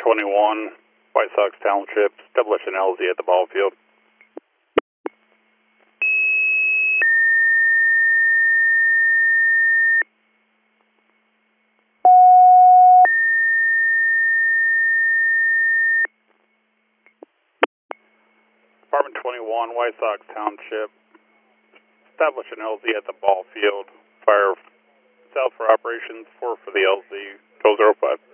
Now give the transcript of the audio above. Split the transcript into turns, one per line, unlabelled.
21, White Sox Township, establish an LZ at the ball field. Apartment 21, White Sox Township, establish an LZ at the ball field. Fire south for operations, 4 for the LZ, 1205.